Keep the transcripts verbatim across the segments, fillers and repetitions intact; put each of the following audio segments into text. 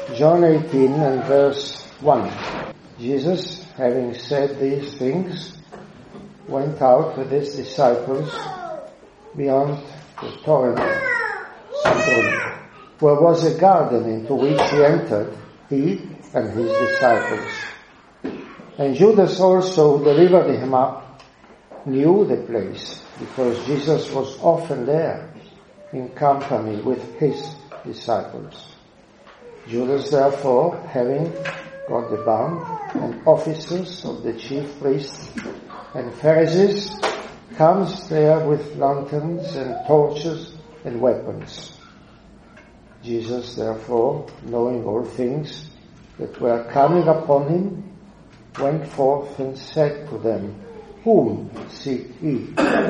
John eighteen and verse one. Jesus, having said these things, went out with his disciples beyond the torrent Cedron, where was a garden into which he entered, he and his disciples. And Judas also, who delivered him up, knew the place, because Jesus was often there in company with his disciples. Judas, therefore, having got the band and officers of the chief priests and Pharisees, comes there with lanterns and torches and weapons. Jesus, therefore, knowing all things that were coming upon him, went forth and said to them, Whom seek ye?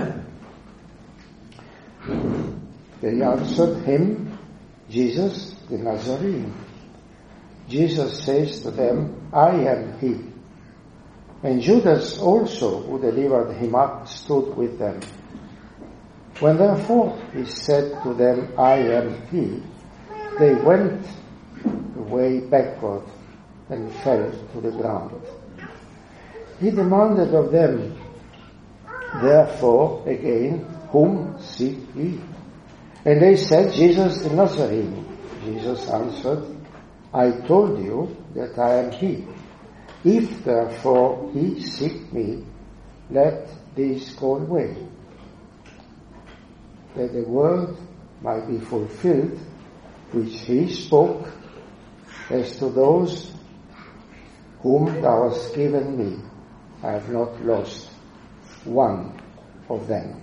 They answered him, Jesus the Nazarene. Jesus says to them, I am he. And Judas also, who delivered him up, stood with them. When therefore he said to them, I am he, they went away backward and fell to the ground. He demanded of them, therefore, again, Whom seek ye? And they said, Jesus the Nazarene. Jesus answered, I told you that I am he. If therefore ye seek me, let these go away, that the word might be fulfilled which he spoke, as to those whom thou hast given me, I have not lost one of them.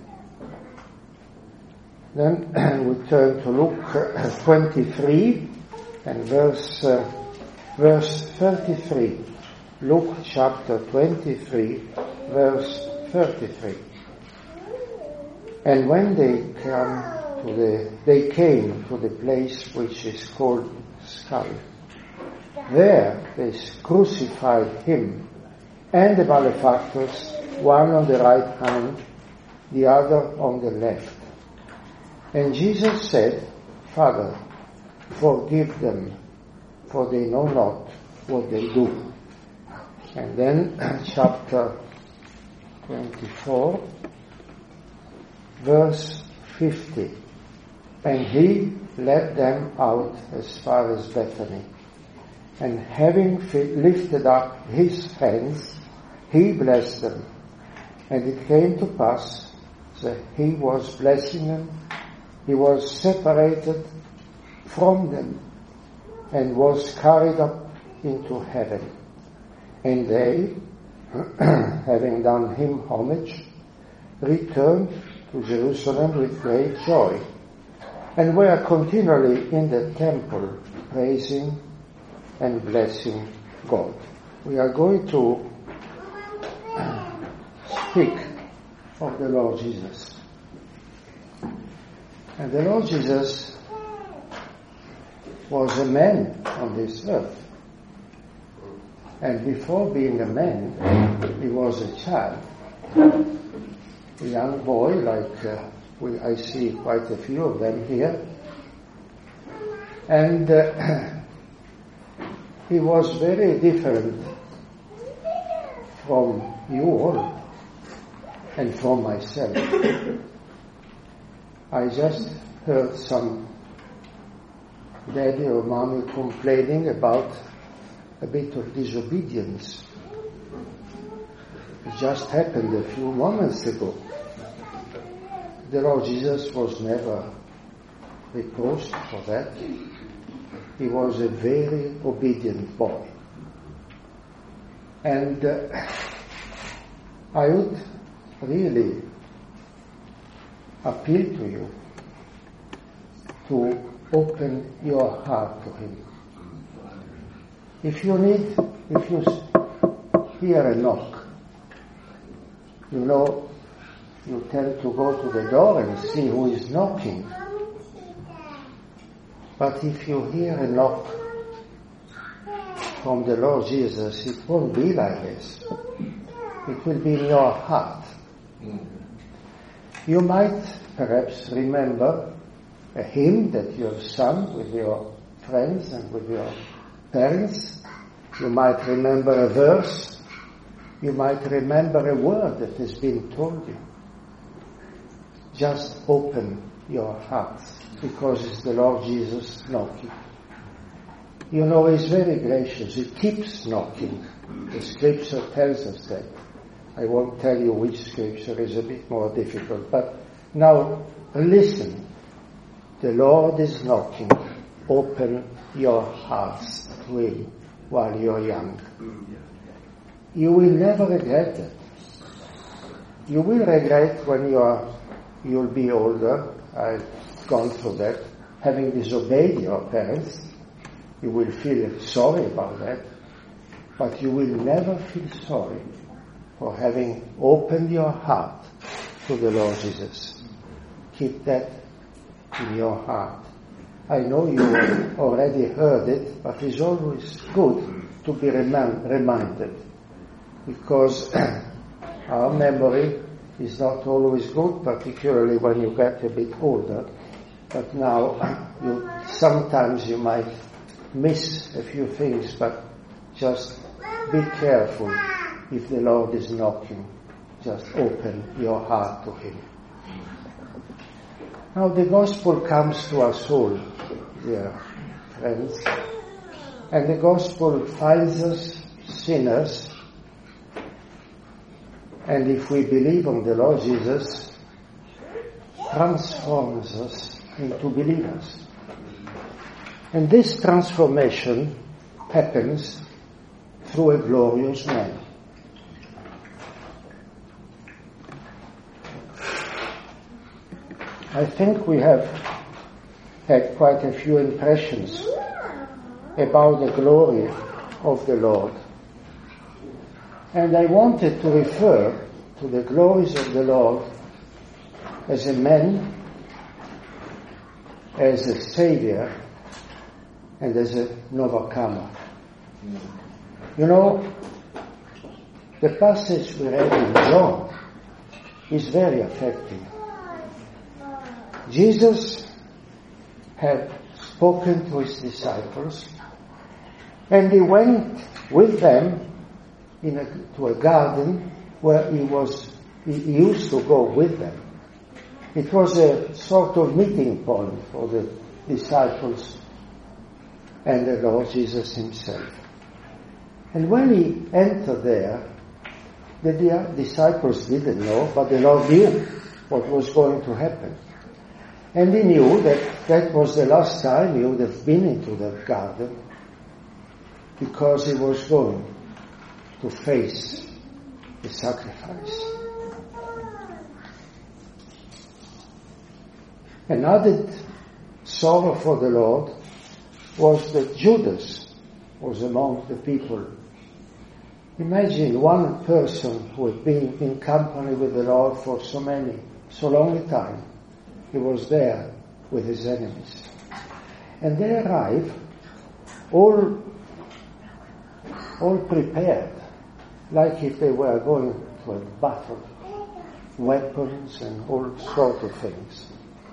Then we turn to Luke twenty-three and verse uh, verse thirty-three. Luke chapter twenty-three, verse thirty-three. And when they come to the, they came to the place which is called Skull, there they crucified him and the malefactors, one on the right hand, the other on the left. And Jesus said, Father, forgive them, for they know not what they do. And then chapter twenty-four, verse fifty. And he led them out as far as Bethany. And having lifted up his hands, he blessed them. And it came to pass that he was blessing them, he was separated from them and was carried up into heaven. And they, having done him homage, returned to Jerusalem with great joy, and were continually in the temple praising and blessing God. We are going to speak of the Lord Jesus. And the Lord Jesus was a man on this earth. And before being a man, he was a child. A young boy, like uh, we, I see quite a few of them here. And uh, he was very different from you all and from myself. I just heard some daddy or mommy complaining about a bit of disobedience. It just happened a few moments ago. The Lord Jesus was never reproached for that. He was a very obedient boy. And uh, I would really appeal to you to open your heart to him. If you need, if you hear a knock, you know, you tend to go to the door and see who is knocking. But if you hear a knock from the Lord Jesus, it won't be like this. It will be in your heart. You might perhaps remember a hymn that you have sung with your friends and with your parents, you might remember a verse, you might remember a word that has been told you. Just open your heart, because it's the Lord Jesus knocking. You know, He's very gracious. He keeps knocking. The Scripture tells us that. I won't tell you which Scripture is a bit more difficult, but now listen. The Lord is knocking. Open your hearts to Him while you're young. You will never regret it. You will regret when you are, you'll be older. I've gone through that. Having disobeyed your parents, you will feel sorry about that. But you will never feel sorry for having opened your heart to the Lord Jesus. Keep that in your heart. I know you already heard it, but it's always good to be rem- reminded, because our memory is not always good, particularly when you get a bit older. But now, you, sometimes you might miss a few things, but just be careful. If the Lord is knocking, just open your heart to Him. Now the gospel comes to us all, dear friends, and the gospel finds us sinners, and if we believe on the Lord Jesus, transforms us into believers. And this transformation happens through a glorious man. I think we have had quite a few impressions about the glory of the Lord. And I wanted to refer to the glories of the Lord as a man, as a Savior, and as an overcomer. You know, the passage we read in John is very affecting. Jesus had spoken to His disciples, and He went with them in a, to a garden where He was, He used to go with them. It was a sort of meeting point for the disciples and the Lord Jesus Himself. And when He entered there, the disciples didn't know, but the Lord knew what was going to happen. And He knew that that was the last time He would have been into the garden, because He was going to face the sacrifice. An added sorrow for the Lord was that Judas was among the people. Imagine one person who had been in company with the Lord for so many, so long a time. He was there with his enemies. And they arrive all, all prepared, like if they were going to a battle, weapons and all sorts of things,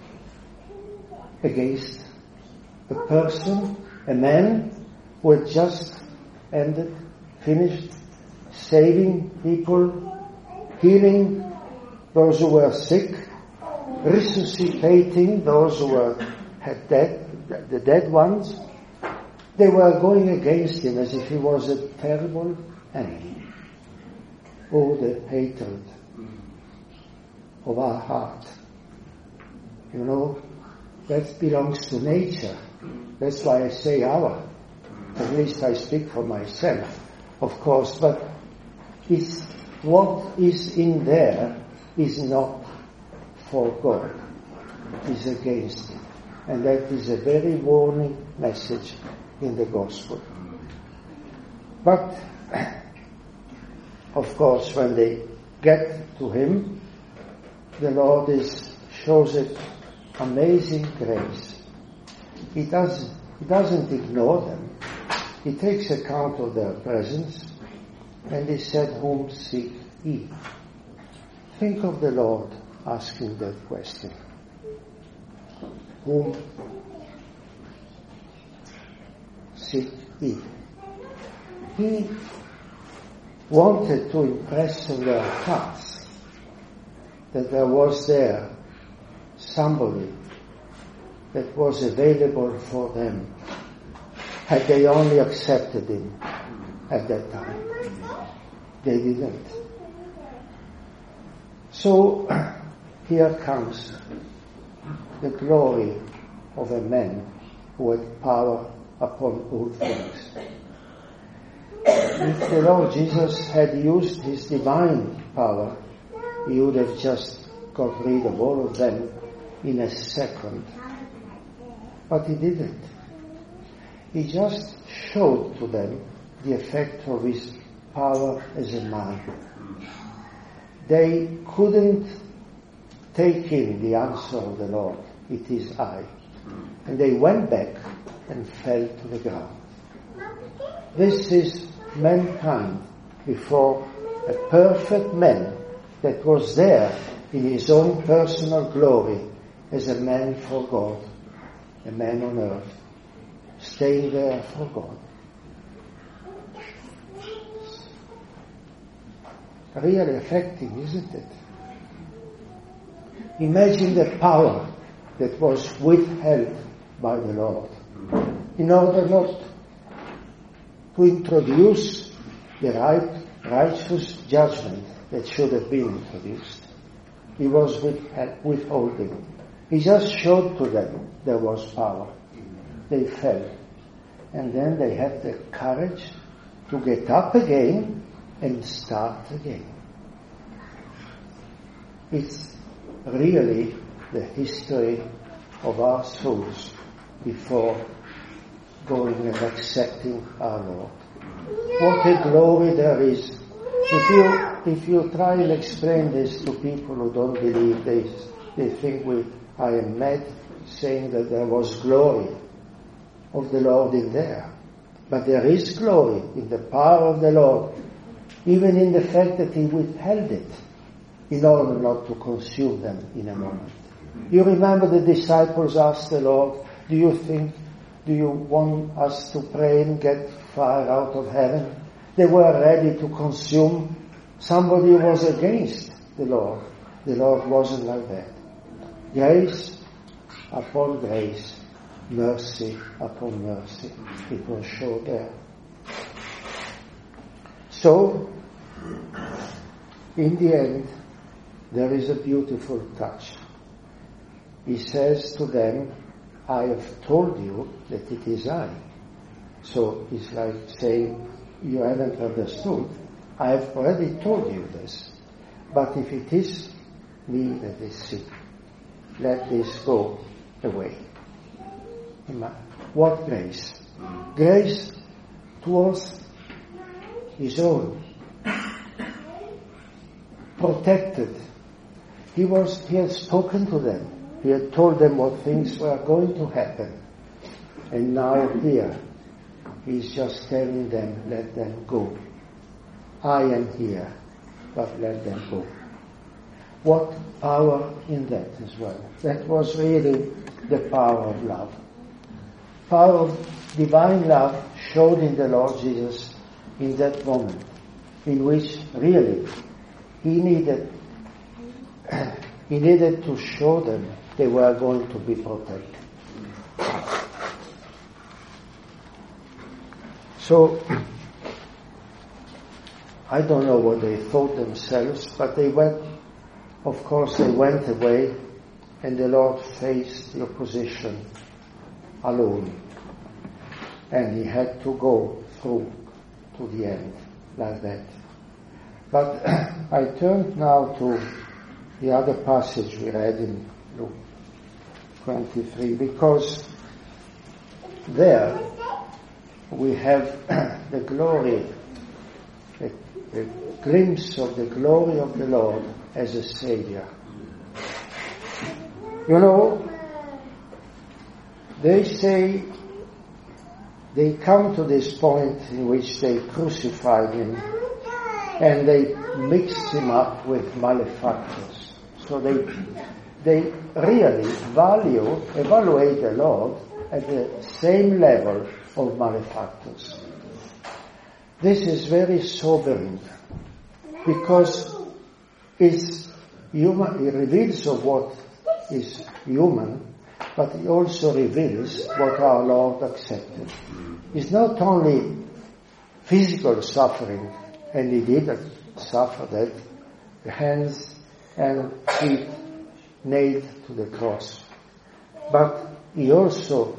against a person, a man who had just ended, finished saving people, healing those who were sick, resuscitating those who were had dead, the dead ones. They were going against Him as if He was a terrible enemy. Oh, the hatred of our heart. You know, that belongs to nature. That's why I say our. At least I speak for myself, of course, but it's what is in there is not for God, is against Him. And that is a very warning message in the gospel. But, of course, when they get to Him, the Lord is, shows it amazing grace. He does, he doesn't ignore them. He takes account of their presence, and He said, "Whom seek ye?" Think of the Lord asking that question. Whom seek Eve. He wanted to impress on their hearts that there was there somebody that was available for them had they only accepted him at that time. They didn't. So here comes the glory of a man who had power upon all things. If the Lord Jesus had used his divine power, he would have just got rid of all of them in a second. But he didn't. He just showed to them the effect of his power as a man. They couldn't take in the answer of the Lord, "It is I." And they went back and fell to the ground. This is mankind before a perfect man that was there in his own personal glory as a man for God, a man on earth, staying there for God. Really affecting, isn't it? Imagine the power that was withheld by the Lord in order not to introduce the right, righteous judgment that should have been introduced. He was withholding. He just showed to them there was power. They fell. And then they had the courage to get up again and start again. It's really the history of our souls before going and accepting our Lord. What a glory there is. If you if you try and explain this to people who don't believe this, they think we I am mad saying that there was glory of the Lord in there. But there is glory in the power of the Lord, even in the fact that he withheld it in order not to consume them in a moment. You remember the disciples asked the Lord, do you think, do you want us to pray and get fire out of heaven? They were ready to consume. Somebody was against the Lord. The Lord wasn't like that. Grace upon grace, mercy upon mercy. It was shown there. So, in the end, there is a beautiful touch. He says to them, I have told you that it is I. So it's like saying, you haven't understood. I have already told you this. But if it is me that is sick, let this go away. What grace? Grace towards his own. Protected. He was, he had spoken to them. He had told them what things were going to happen. And now here, he's just telling them, let them go. I am here, but let them go. What power in that as well. That was really the power of love. Power of divine love showed in the Lord Jesus in that moment, in which really he needed, he needed to show them they were going to be protected. So, I don't know what they thought themselves, but they went, of course they went away, and the Lord faced the opposition alone. And he had to go through to the end, like that. But I turn now to the other passage we read in Luke twenty-three, because there we have the glory, the, the glimpse of the glory of the Lord as a Savior. You know, they say, they come to this point in which they crucified him and they mixed him up with malefactors. So they they really value, evaluate the Lord at the same level of malefactors. This is very sobering because it's human, it reveals of what is human, but it also reveals what our Lord accepted. It's not only physical suffering, and he did suffer that, the hands and feet nailed to the cross, but he also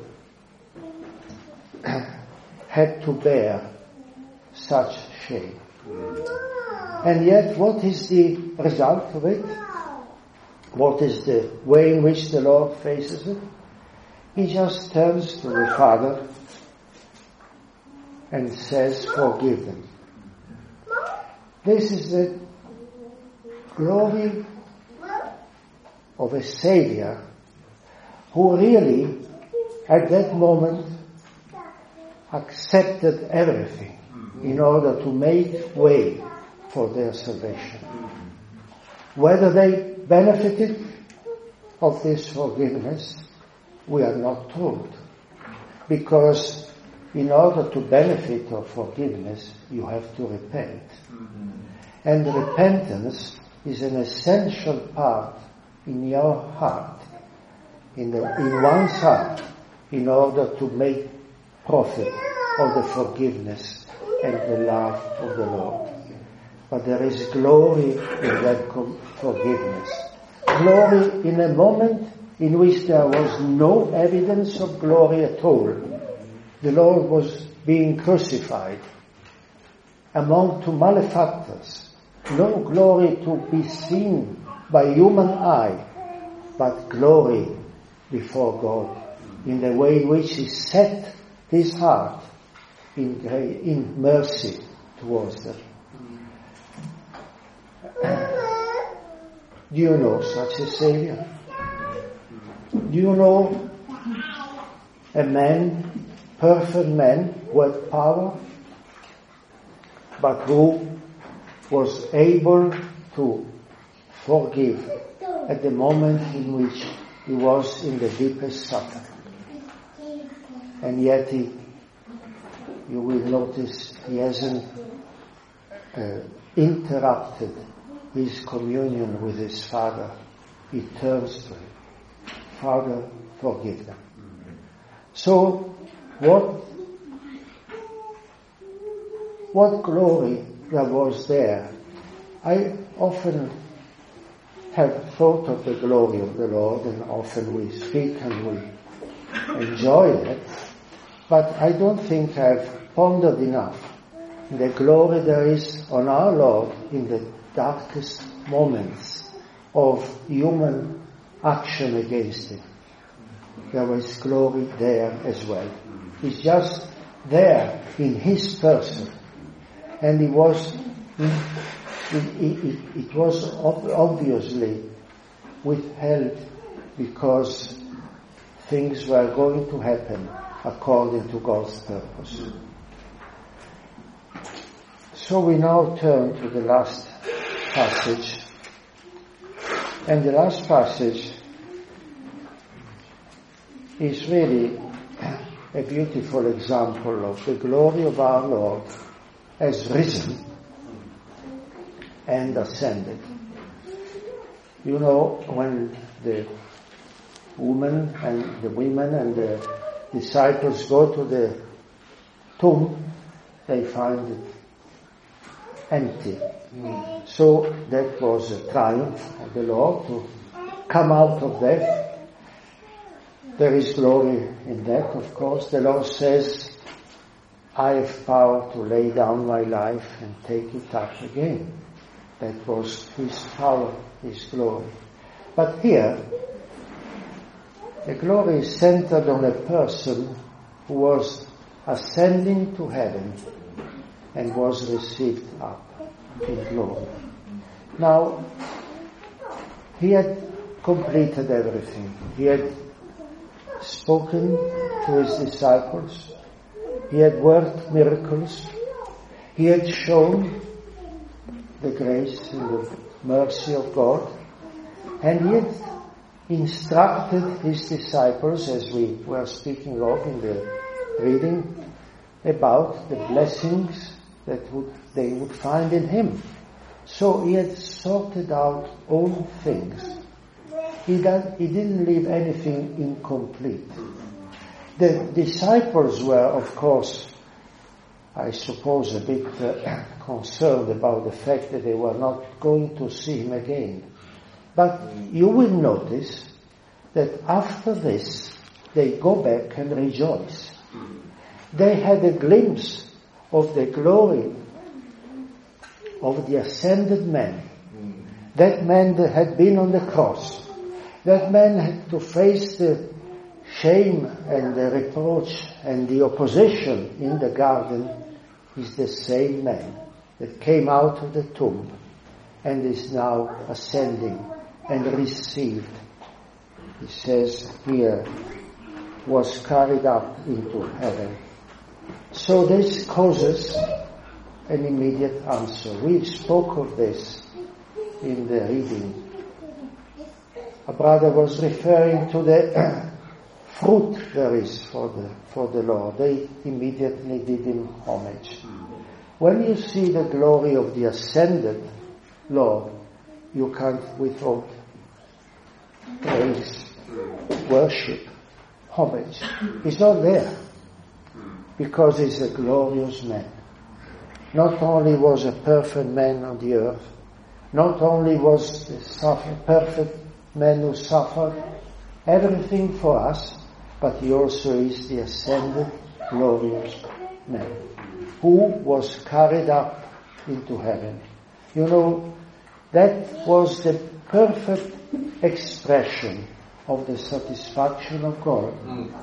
had to bear such shame. And yet, what is the result of it? What is the way in which the Lord faces it? He just turns to the Father and says, forgive them. This is the glory of a Savior who really, at that moment, accepted everything in order to make way for their salvation. Whether they benefited of this forgiveness, we are not told. Because in order to benefit of forgiveness, you have to repent. Mm-hmm. And repentance is an essential part in your heart, in, the, in one's heart, in order to make profit of the forgiveness and the love of the Lord. But there is glory in that forgiveness. Glory in a moment in which there was no evidence of glory at all. The Lord was being crucified among two malefactors. No glory to be seen by human eye, but glory before God in the way in which he set his heart in, in mercy towards them. Do you know such a Savior? Do you know a man, perfect man, who had power, but who was able to forgive at the moment in which he was in the deepest suffering? And yet he, you will notice, he hasn't uh, interrupted his communion with his Father. He turns to him. Father, forgive them. So, what, what glory there was there. I often have thought of the glory of the Lord, and often we speak and we enjoy it, but I don't think I've pondered enough the glory there is on our Lord in the darkest moments of human action against him. There was glory there as well. He's just there in his person. And it was, it, it, it was obviously withheld because things were going to happen according to God's purpose. So we now turn to the last passage. And the last passage is really a beautiful example of the glory of our Lord as risen and ascended. You know, when the woman and the women and the disciples go to the tomb, they find it empty. Mm. So that was a triumph of the Lord to come out of death. There is glory in that, of course. The Lord says, I have power to lay down my life and take it up again. That was his power, his glory. But here, the glory is centered on a person who was ascending to heaven and was received up in glory. Now, he had completed everything. He had spoken to his disciples. He had worked miracles. He had shown the grace and the mercy of God. And he had instructed his disciples, as we were speaking of in the reading about the blessings that would, they would find in him. So he had sorted out all things. He, done, he didn't leave anything incomplete. The disciples were, of course, I suppose, a bit uh, concerned about the fact that they were not going to see him again. But you will notice that after this, they go back and rejoice. They had a glimpse of the glory of the ascended man. That man that had been on the cross. That man had to face the shame and the reproach and the opposition in the garden is the same man that came out of the tomb and is now ascending and received. He says here, was carried up into heaven. So this causes an immediate answer. We spoke of this in the reading. A brother was referring to the fruit there is for the for the Lord. They immediately did him homage. When you see the glory of the ascended Lord, you can't withhold praise, worship, homage. He's not there because he's a glorious man. Not only was a perfect man on the earth, not only was a perfect man who suffered everything for us, but he also is the ascended, glorious man who was carried up into heaven. You know, that was the perfect expression of the satisfaction of God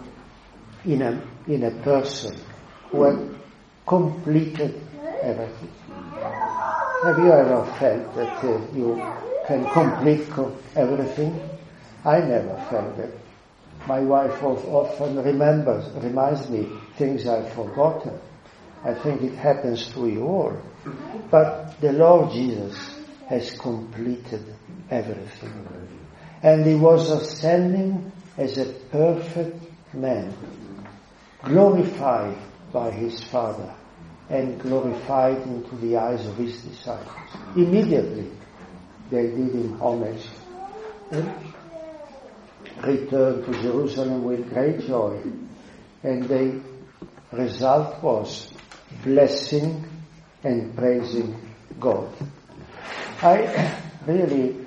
in a, in a person who had completed everything. Have you ever felt that uh, you can complete co- everything? I never felt that. My wife often remembers, reminds me things I've forgotten. I think it happens to you all. But the Lord Jesus has completed everything. And he was ascending as a perfect man, glorified by his Father and glorified into the eyes of his disciples. Immediately they did him homage and returned to Jerusalem with great joy. And the result was blessing and praising God. I really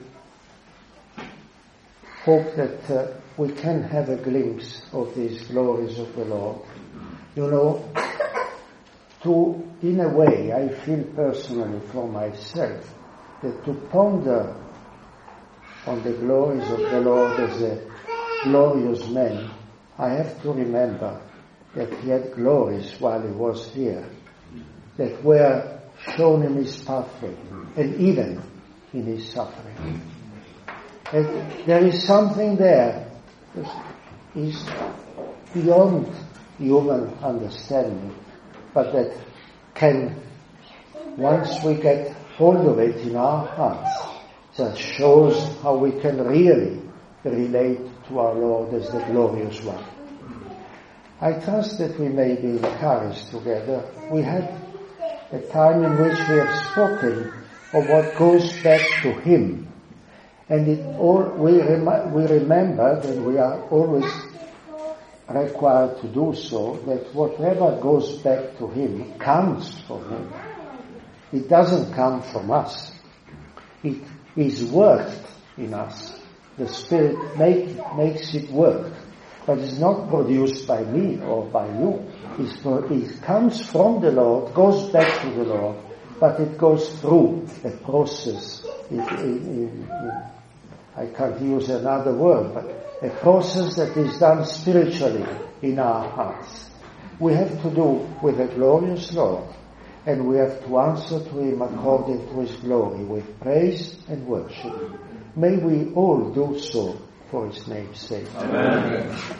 hope that uh, we can have a glimpse of these glories of the Lord. You know, to, in a way, I feel personally for myself that to ponder on the glories of the Lord as a glorious man, I have to remember that he had glories while he was here, that were shown in his pathway, and even in his suffering. And there is something there that is beyond human understanding, but that can, once we get hold of it in our hearts, that shows how we can really relate to our Lord as the glorious one. I trust that we may be encouraged together. We had a time in which we have spoken of what goes back to him. And it all, we, rem- we remember that we are always required to do so, that whatever goes back to him comes from him. It doesn't come from us. It is worked in us. The Spirit make, makes it work. But it's not produced by me or by you. It's, it comes from the Lord, goes back to the Lord, but it goes through a process. It, it, it, it, I can't use another word, but a process that is done spiritually in our hearts. We have to do with a glorious Lord, and we have to answer to him according to his glory with praise and worship. May we all do so for his name's sake. Amen.